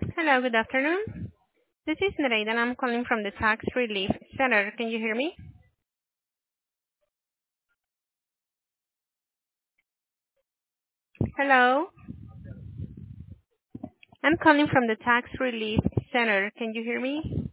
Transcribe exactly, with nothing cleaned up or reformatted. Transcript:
Hello, good afternoon. This is Nereida and I'm calling from the Tax Relief Center. Can you hear me? Hello? I'm calling from the Tax Relief Center. Can you hear me?